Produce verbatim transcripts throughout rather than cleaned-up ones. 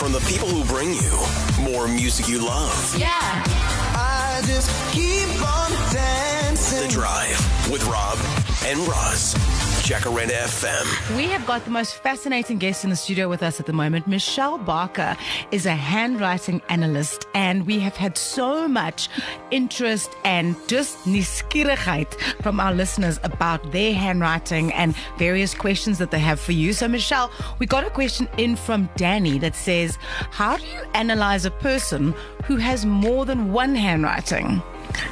from the people who bring you more music you love. Yeah. I just keep on dancing. The Drive with Rob and Roz. Jacaranda F M. We have got the most fascinating guest in the studio with us at the moment. Michelle Barker is a handwriting analyst, and we have had so much interest and just nieuwsgierigheid from our listeners about their handwriting and various questions that they have for you. So, Michelle, we got a question in from Danny that says, how do you analyze a person who has more than one handwriting?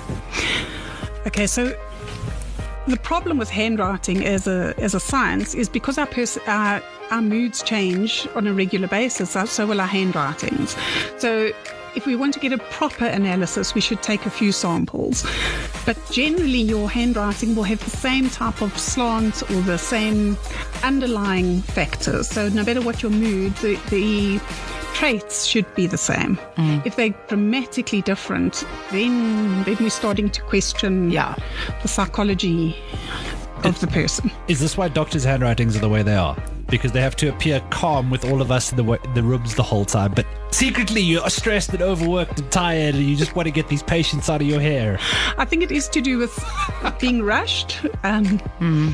Okay, so the problem with handwriting as a as a science is because our pers- our, our moods change on a regular basis, so will our handwritings. So if we want to get a proper analysis, we should take a few samples. But generally, your handwriting will have the same type of slant or the same underlying factors. So no matter what your mood, the, the traits should be the same. Mm. If they're dramatically different, then then we're starting to question yeah. the psychology of it, the person. Is this why doctors' handwritings are the way they are? Because they have to appear calm with all of us in the, w- the rooms the whole time, but secretly you are stressed and overworked and tired, and you just want to get these patients out of your hair. I think it is to do with being rushed, um, mm.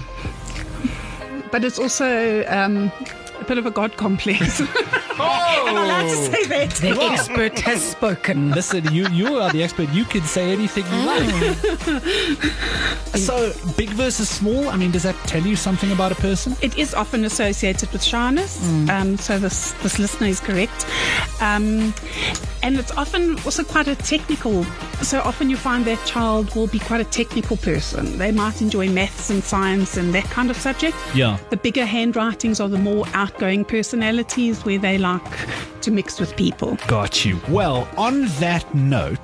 but it's also um, a bit of a God complex. Oh! Am I allowed to say that? The wow. expert has spoken. Listen, you, you are the expert. You can say anything you mm. like. So, big versus small, I mean, does that tell you something about a person? It is often associated with shyness. Mm. Um, so this, this listener is correct. Um, and it's often also quite a technical. So often you find that child will be quite a technical person. They might enjoy maths and science and that kind of subject. Yeah. The bigger handwritings are the more outgoing personalities where they like to mix with people. Got you. Well, on that note,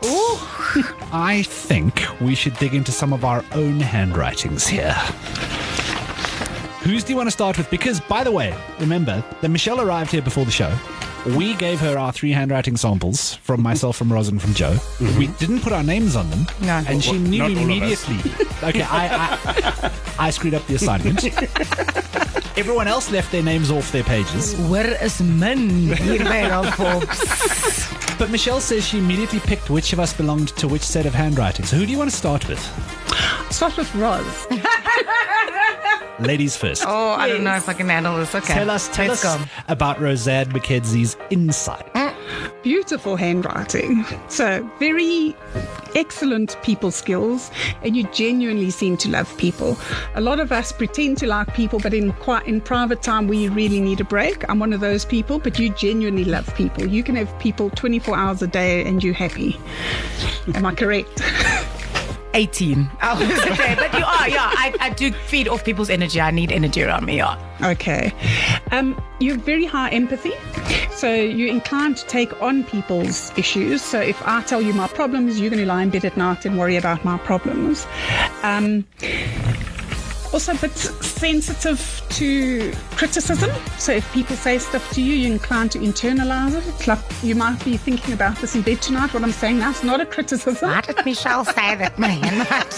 I think we should dig into some of our own handwritings here. Whose do you want to start with? Because, by the way, remember that Michelle arrived here before the show. We gave her our three handwriting samples from myself, from Roz, and from Joe. Mm-hmm. We didn't put our names on them. No. And she knew Not immediately. Okay, I, I, I screwed up the assignment. Everyone else left their names off their pages. Where is men? Folks. But Michelle says she immediately picked which of us belonged to which set of handwriting. So who do you want to start with? Start with Roz. Ladies first. Oh, I yes. don't know if I can handle this. Okay. Tell us, tell Let's us go. about Roseanne McKenzie's insight. Mm. Beautiful handwriting. So very excellent people skills, and you genuinely seem to love people. A lot of us pretend to like people, but in quite in private time we really need a break. I'm one of those people, but you genuinely love people. You can have people twenty-four hours a day and you're happy. Am I correct? eighteen hours a day. But you are, yeah. I, I do feed off people's energy. I need energy around me, yeah. Okay. Um, you have very high empathy. So you're inclined to take on people's issues. So if I tell you my problems, you're going to lie in bed at night and worry about my problems. Um, also a bit sensitive to criticism. So if people say stuff to you, you're inclined to internalize it. It's like you might be thinking about this in bed tonight. What I'm saying now is not a criticism. Why did Michelle say that, man?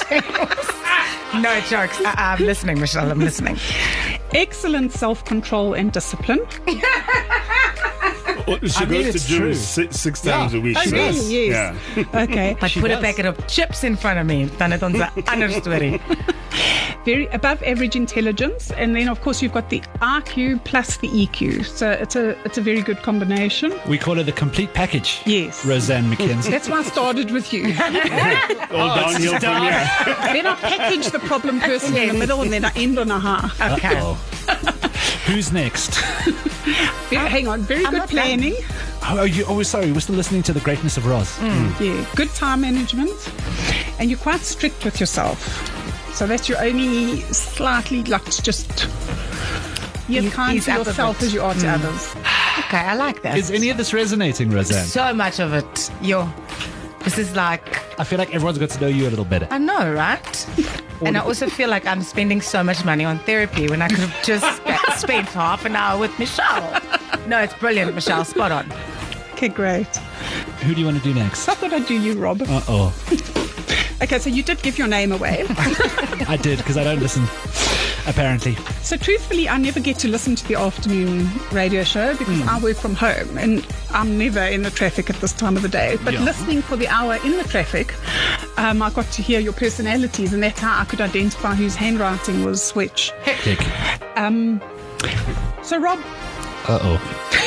No jokes. Uh, I'm listening, Michelle. I'm listening. Excellent self-control and discipline. Well, she I mean, goes to gym six, six times yeah. a week. Oh, really? Yes. Yeah. Okay. But She put does. a packet of chips in front of me. Dan het ons 'n ander story. Very above average intelligence, and then of course you've got the I Q plus the E Q. So it's a it's a very good combination. We call her the complete package. Yes. Roseanne McKenzie. That's why I started with you. All downhill from here. Then I package the problem person in the middle, and then I end on a high. Okay. Who's next? Very, hang on, very I'm good not planning. Oh, are you, oh, sorry. We're still listening to the greatness of Roz. Mm. Yeah, good time management, and you're quite strict with yourself. So that's your only slightly like just you're He's- kind he's to up a yourself bit. as you are to others. Okay, I like that. Is any of this resonating, Roseanne? So much of it. Yo, this is like, I feel like everyone's got to know you a little better. I know, right? And I also feel like I'm spending so much money on therapy when I could have just spent half an hour with Michelle. No, it's brilliant, Michelle. Spot on. Okay, great. Who do you want to do next? I thought I'd do you, Rob. Uh-oh. Okay, so you did give your name away. I did, because I don't listen. apparently. So truthfully, I never get to listen to the afternoon radio show because Mm. I work from home and I'm never in the traffic at this time of the day. But Yeah. listening for the hour in the traffic, um, I got to hear your personalities, and that's how I could identify whose handwriting was which. Hectic. Um, so, Rob, Uh-oh.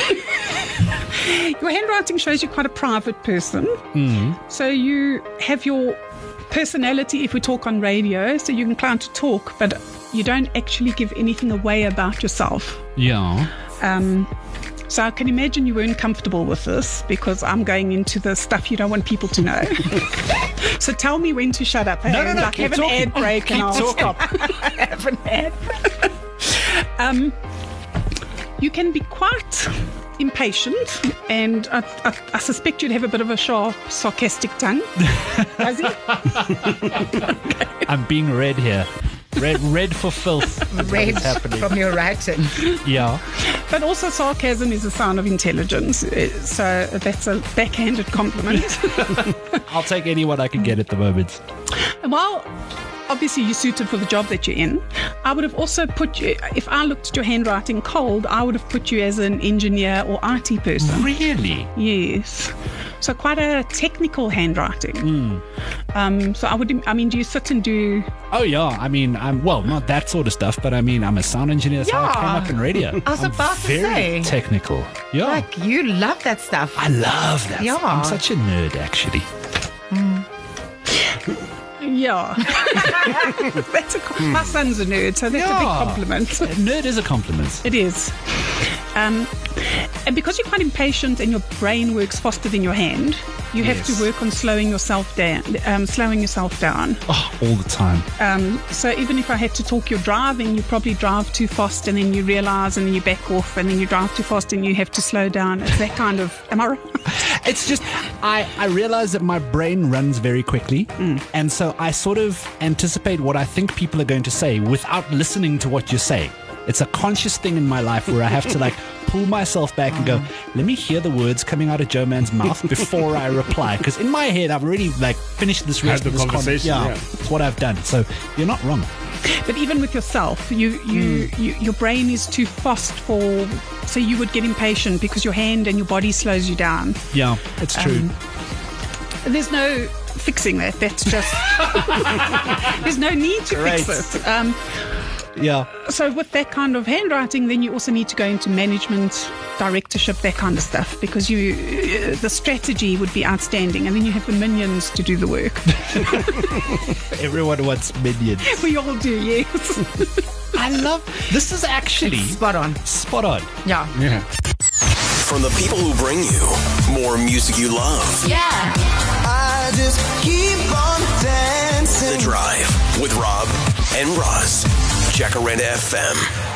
your handwriting shows you're quite a private person. Mm. So you have your personality if we talk on radio, so you're inclined to talk, but you don't actually give anything away about yourself. Yeah. Um, so I can imagine you weren't comfortable with this because I'm going into the stuff you don't want people to know. So tell me when to shut up. No, no, and, no, like, keep have an talking. ad break Keep and I'll talking. stop. Have an ad. um, you can be quite impatient, and I, I, I suspect you'd have a bit of a sharp, sarcastic tongue. Does he? I'm being read here. Red, red for filth. is what Red is happening. from your writing. Yeah. But also sarcasm is a sign of intelligence, uh, so that's a backhanded compliment. I'll take anyone I can get at the moment. And while obviously you're suited for the job that you're in, I would have also put you, if I looked at your handwriting cold, I would have put you as an engineer or I T person. Really? Yes. So quite a technical handwriting. Mm. Um, so I would, I mean, do you sit and do... Oh, yeah. I mean, I'm, well, not that sort of stuff, but I mean, I'm a sound engineer. That's how I Yeah. came up in radio. I was I'm about to very say. technical. Yeah. Like, you love that stuff. I love that. Yeah. I'm such a nerd, actually. Yeah. That's a, com- my son's a nerd, so that's a big Yeah. compliment. Nerd is a compliment. It is. Um, and because you're quite impatient and your brain works faster than your hand, you have Yes. to work on slowing yourself down. Um, slowing yourself down. Oh, all the time. Um, so even if I had to talk your driving, you probably drive too fast, and then you realise, and then you back off, and then you drive too fast, and you have to slow down. It's that kind of. Am I right? It's just, I, I realize that my brain runs very quickly. And so I sort of anticipate what I think people are going to say without listening to what you say. It's a conscious thing in my life where I have to like pull myself back and go, let me hear the words coming out of Joe Man's mouth before I reply. Because in my head, I've already like finished this rest Had of the this con- conversation, yeah, yeah. it's what I've done. So you're not wrong. But even with yourself, you, you, you your brain is too fast for. So you would get impatient because your hand and your body slows you down. Yeah, it's true. Um, There's no fixing that. That's just. There's no need to Great. fix it. Um, yeah. so with that kind of handwriting, then you also need to go into management, directorship, that kind of stuff, because you uh, the strategy would be outstanding, and then you have the minions to do the work. Everyone wants minions. We all do, yes. I love, this is actually Spot on. spot on. Yeah. Yeah. From the people who bring you more music you love. Yeah. I just keep on dancing. The Drive with Rob and Roz. Jacaranda F M.